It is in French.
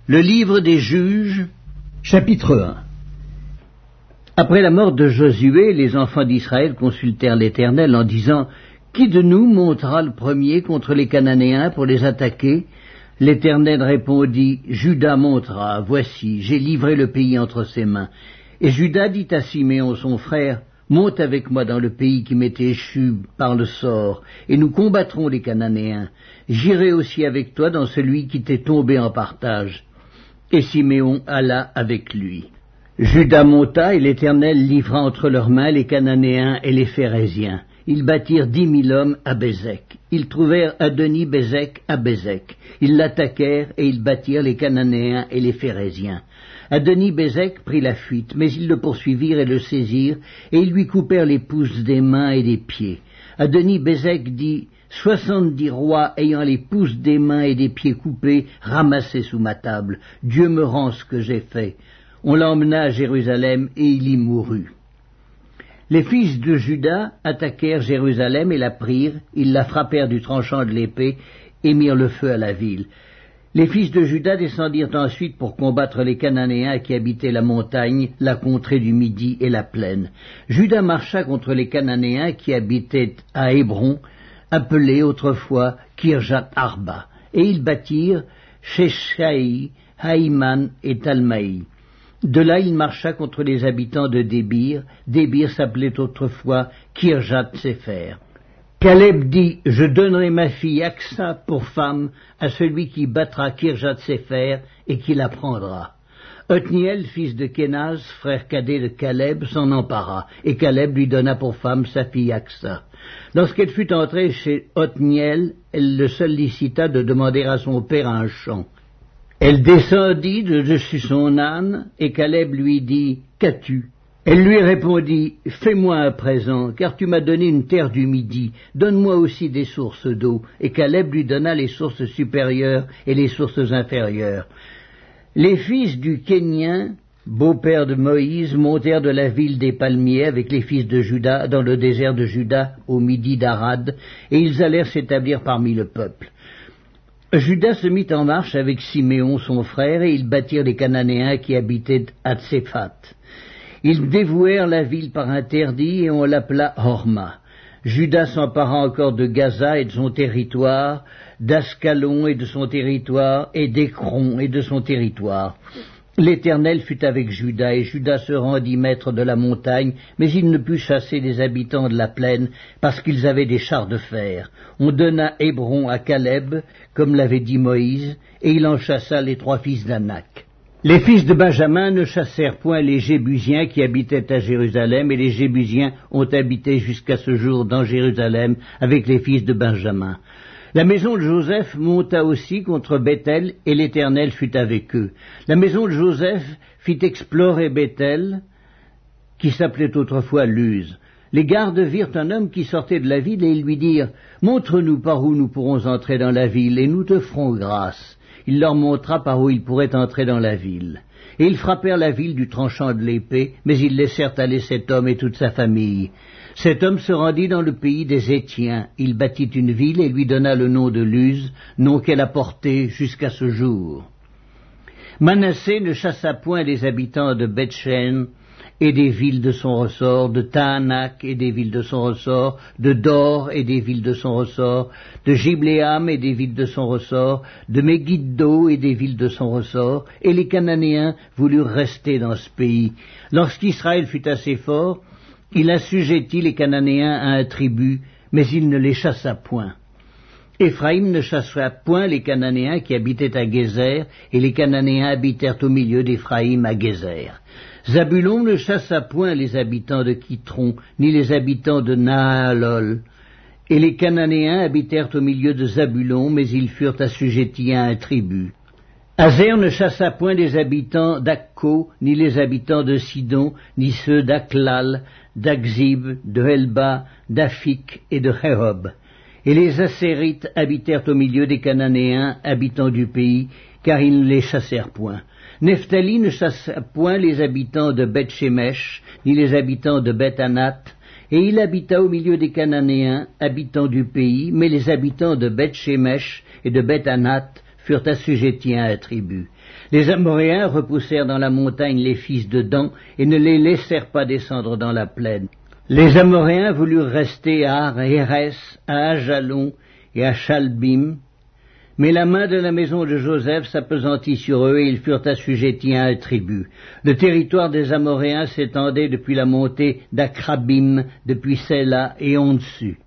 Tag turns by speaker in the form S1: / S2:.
S1: Le livre des Juges, chapitre 1. Après la mort de Josué, les enfants d'Israël consultèrent l'Éternel en disant « Qui de nous montera le premier contre les Cananéens pour les attaquer ?» L'Éternel répondit « Juda montera, voici, j'ai livré le pays entre ses mains. » Et Juda dit à Siméon son frère « Monte avec moi dans le pays qui m'est échu par le sort, et nous combattrons les Cananéens. J'irai aussi avec toi dans celui qui t'est tombé en partage. » Et Siméon alla avec lui. Juda monta, et l'Éternel livra entre leurs mains les Cananéens et les Phéréziens. Ils bâtirent 10 000 hommes à Bézek. Ils trouvèrent Adoni-Bézek à Bézek. Ils l'attaquèrent, et ils battirent les Cananéens et les Phéréziens. Adoni-Bézek prit la fuite, mais ils le poursuivirent et le saisirent, et ils lui coupèrent les pouces des mains et des pieds. Adoni-Bézek dit « 70 rois ayant les pouces des mains et des pieds coupés, ramassés sous ma table. Dieu me rend ce que j'ai fait. » On l'emmena à Jérusalem, et il y mourut. Les fils de Juda attaquèrent Jérusalem et la prirent, ils la frappèrent du tranchant de l'épée, et mirent le feu à la ville. Les fils de Juda descendirent ensuite pour combattre les Cananéens qui habitaient la montagne, la contrée du Midi et la plaine. Juda marcha contre les Cananéens qui habitaient à Hébron, appelé autrefois Kirjat Arba, et ils bâtirent Sheshaï, Haïman et Talmaï. De là il marcha contre les habitants de Débir. Débir s'appelait autrefois Kirjat Sefer. Caleb dit « Je donnerai ma fille Aksa pour femme à celui qui battra Kirjat Sefer et qui la prendra. » Othniel, fils de Kénaz, frère cadet de Caleb, s'en empara, et Caleb lui donna pour femme sa fille Aksa. Lorsqu'elle fut entrée chez Othniel, elle le sollicita de demander à son père un champ. Elle descendit de dessus son âne, et Caleb lui dit « Qu'as-tu » Elle lui répondit « Fais-moi un présent, car tu m'as donné une terre du Midi, donne-moi aussi des sources d'eau. » Et Caleb lui donna les sources supérieures et les sources inférieures. Les fils du Kénien, beau-père de Moïse, montèrent de la ville des palmiers avec les fils de Juda dans le désert de Juda, au Midi d'Arad, et ils allèrent s'établir parmi le peuple. Juda se mit en marche avec Siméon son frère, et ils battirent les Cananéens qui habitaient à Tséphat. Ils dévouèrent la ville par interdit, et on l'appela Horma. Juda s'empara encore de Gaza et de son territoire, d'Ascalon et de son territoire, et d'Écron et de son territoire. L'Éternel fut avec Juda, et Juda se rendit maître de la montagne, mais il ne put chasser les habitants de la plaine, parce qu'ils avaient des chars de fer. On donna Hébron à Caleb, comme l'avait dit Moïse, et il en chassa les 3 fils d'Anak. Les fils de Benjamin ne chassèrent point les Jébusiens qui habitaient à Jérusalem, et les Jébusiens ont habité jusqu'à ce jour dans Jérusalem avec les fils de Benjamin. La maison de Joseph monta aussi contre Béthel, et l'Éternel fut avec eux. La maison de Joseph fit explorer Béthel, qui s'appelait autrefois Luz. Les gardes virent un homme qui sortait de la ville, et ils lui dirent « Montre-nous par où nous pourrons entrer dans la ville, et nous te ferons grâce. » Il leur montra par où ils pourraient entrer dans la ville. Et ils frappèrent la ville du tranchant de l'épée, mais ils laissèrent aller cet homme et toute sa famille. Cet homme se rendit dans le pays des Étiens. Il bâtit une ville et lui donna le nom de Luz, nom qu'elle a porté jusqu'à ce jour. Manassé ne chassa point les habitants de Beth-Shean et des villes de son ressort, de Tahanak et des villes de son ressort, de Dor et des villes de son ressort, de Gibléam et des villes de son ressort, de Megiddo et des villes de son ressort, et les Cananéens voulurent rester dans ce pays. Lorsqu'Israël fut assez fort, il assujettit les Cananéens à un tribut, mais il ne les chassa point. Éphraïm ne chassa point les Cananéens qui habitaient à Gézer, et les Cananéens habitèrent au milieu d'Éphraïm à Gézer. Zabulon ne chassa point les habitants de Kitron, ni les habitants de Nahalol. Et les Cananéens habitèrent au milieu de Zabulon, mais ils furent assujettis à un tribut. Azer ne chassa point les habitants d'Akko, ni les habitants de Sidon, ni ceux d'Aklal, d'Akzib, de Helba, d'Afik et de Rehob. Et les Assérites habitèrent au milieu des Cananéens, habitants du pays, car ils ne les chassèrent point. Nephtali ne chassa point les habitants de Beth-Shemesh, ni les habitants de Beth-Anath, et il habita au milieu des Cananéens, habitants du pays, mais les habitants de Beth-Shemesh et de Beth-Anath furent assujettis à un tribut. Les Amoréens repoussèrent dans la montagne les fils de Dan et ne les laissèrent pas descendre dans la plaine. Les Amoréens voulurent rester à Ar-Hérès, à Ajalon et à Chalbim, mais la main de la maison de Joseph s'appesantit sur eux et ils furent assujettis à un tribut. Le territoire des Amoréens s'étendait depuis la montée d'Akrabim, depuis Séla et en dessus.